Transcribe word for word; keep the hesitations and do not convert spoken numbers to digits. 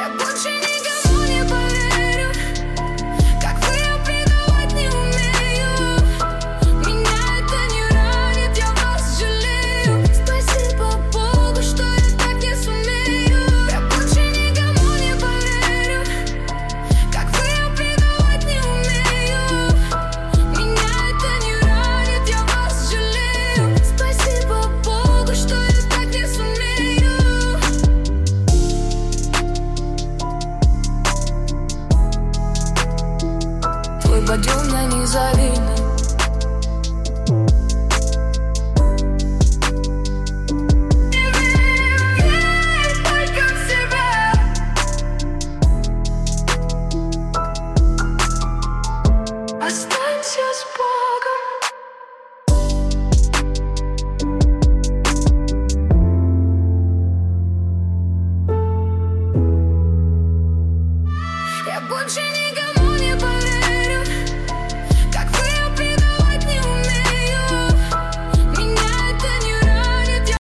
Я больше никому не поверю. Как вы, я предавать не умею. Меня это не ранит, я вас жалею. Спасибо Богу, что я так не сумею. Я больше никому не поверю. Как вы, я предавать не умею. Меня это не ранит, я вас жалею. Спасибо Богу, что я так не сумею. Твой подъем на незавидный. Не верь только в себя. Останься с Богом. Я больше никому